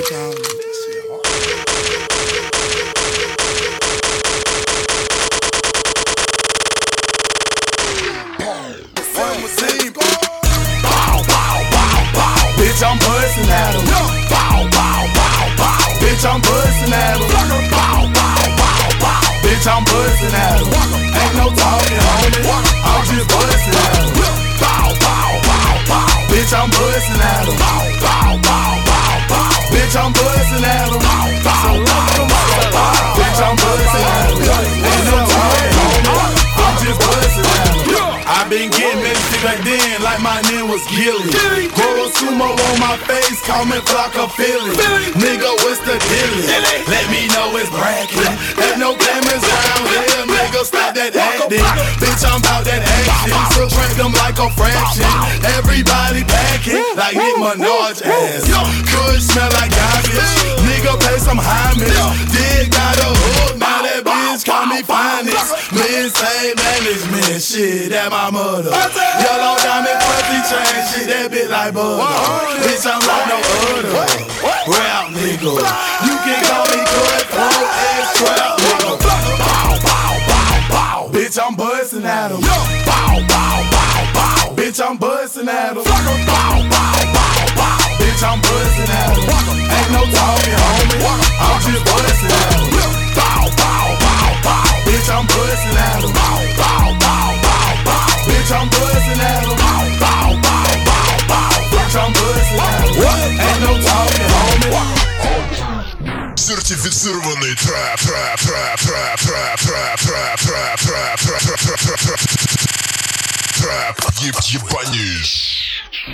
Bitch, I'm bustin' at him. Bow, bow, bow, bow. Bitch, I'm bustin' at him. Bow, bow, bow, bow. Bitch, I'm bustin' at him. Ain't no talking, homie. I'm just bustin' at him. Bow, bow, bow, bow. Bitch, I'm bustin' at him. Bow, bow, bow, bow, bow. Bitch, I'm bustin' at him. Bow, bow, bow, bow, bow. Bitch, I'm bustin' at him. Ain't no talking, homie. I'm just bustin' at him. I been getting messy back then, like my name was Gilly. Grow a sumo on my face, call me Flocka Philly. Nigga, what's the dealie? Let me know it's bracket. Ain't no cameras around here, nigga, stop that acting. Bitch, I'm about that action, subtract them like a fraction. Everybody packing like Nick Minaj ass. Could smell like garbage, nigga, pay some homage. Did got a hook, now that bitch call me finest. Men say management, shit, that my mother. Yellow diamond pussy chain, shit, that bitch like butter. Bitch, I'm like no other. Rap nigga, you can call me cutthroat ass trap nigga. Bow, bow, bow, bow. Bitch, I'm bustin' at him. Bow, bow, bow, bow. Bitch, I'm bustin' at him. Bow, bow, bow, bow. Bitch, I'm bustin' at him. Ain't no talking, homie. I'm just bustin' at him. Bow, bow, bow, bow. Bitch, I'm bustin' at him. Bow, bow, bow, bow, bow. Bitch, I'm bustin' at him. Bow, bow, bow, bow, bow. Bitch, I'm bustin' at him. Ain't no talking, homie. Сертифицированный трэп, трэп, трэп, трэп, трэп, трэп, трэп, трэп, трэп, трэп, трэп, трэп, трэп, ебанись.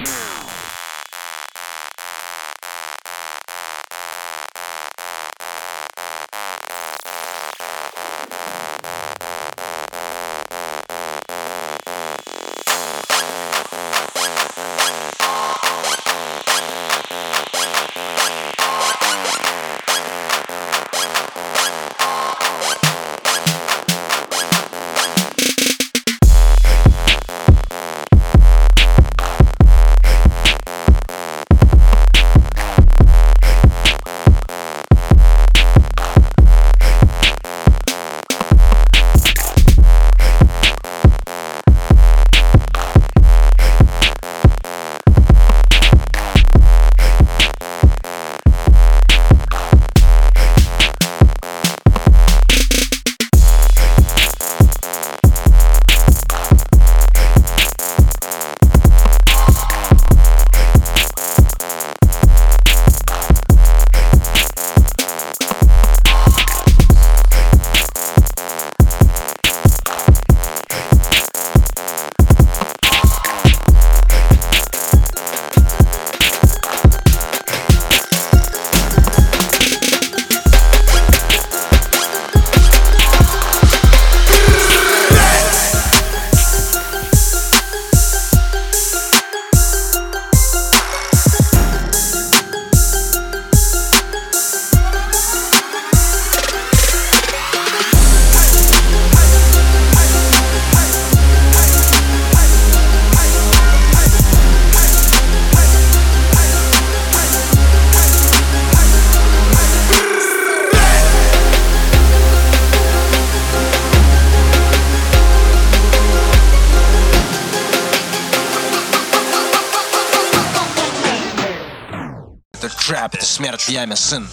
Trap, это смерть в яме, сын.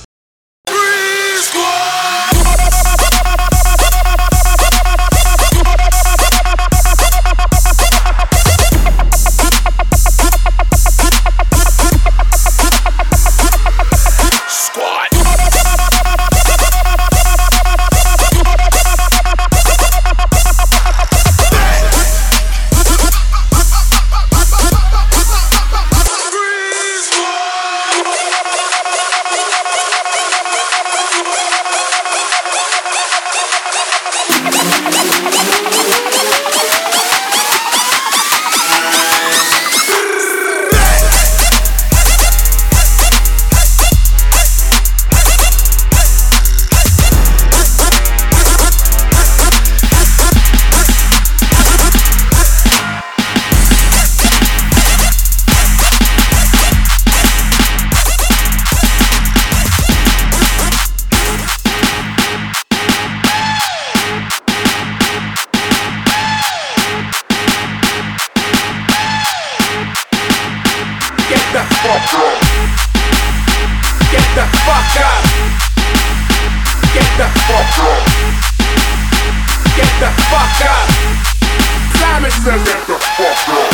fuck up. Simon says get the fuck up.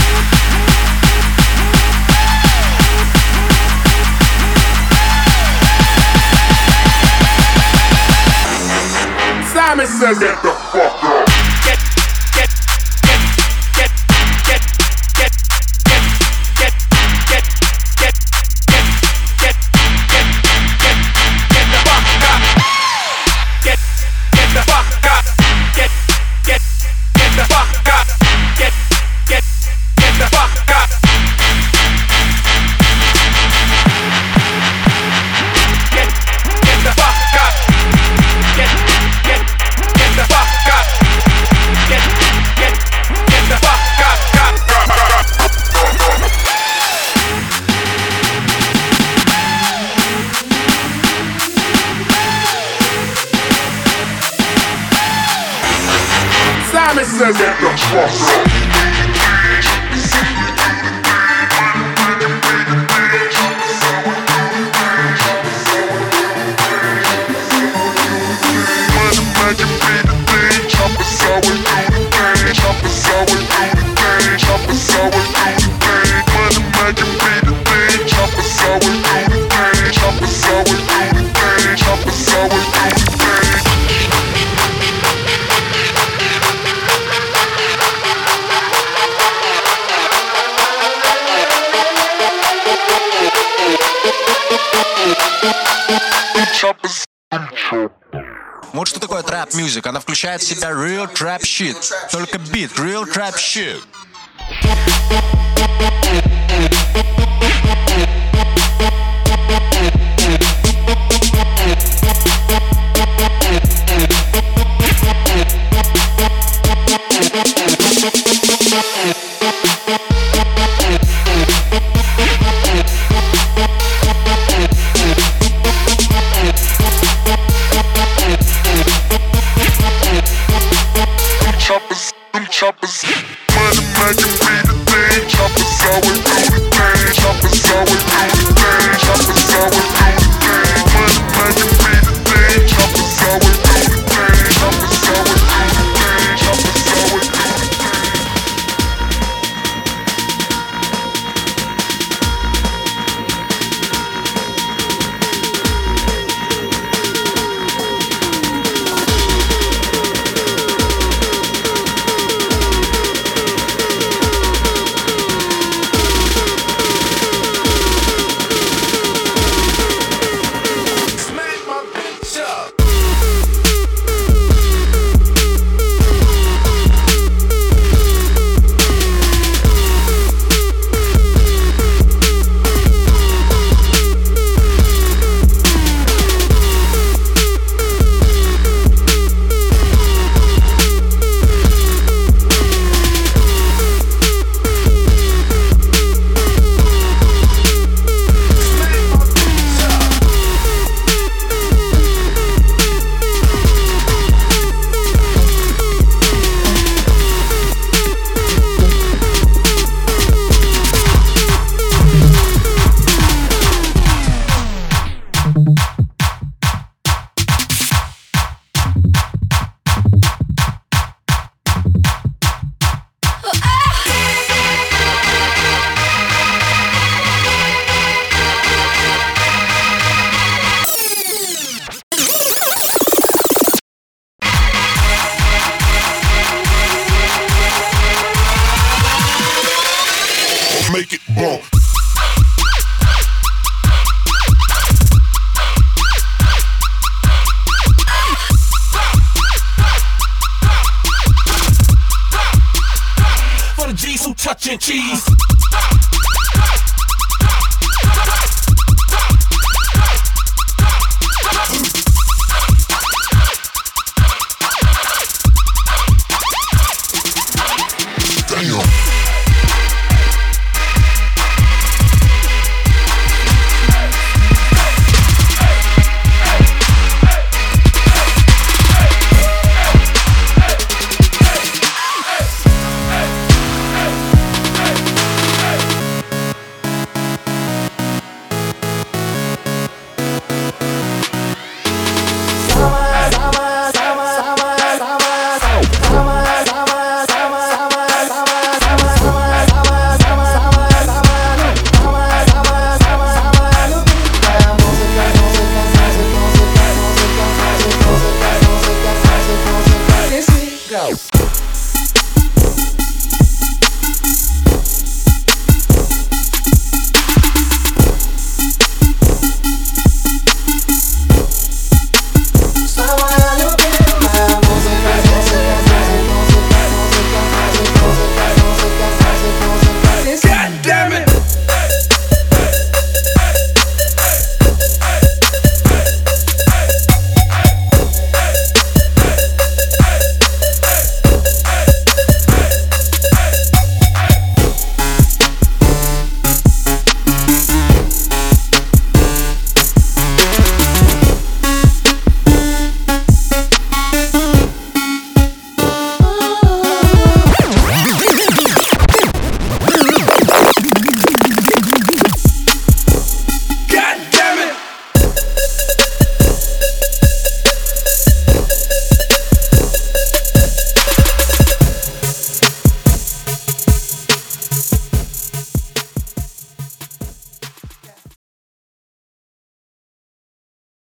Simon says get the fuck up. Simon says get the fuck up. Вот что такое trap music. Она включает в себя real trap shit. Только бит, real trap shit. Choppers, money making be the thing. Choppers always do the thing. Choppers always do the thing. Choppers always do the thing. Money making be the thing. Choppers always do the thing. Choppers always do the thing. Choppers always do the thing. Make it bump. For the G's who touching cheese.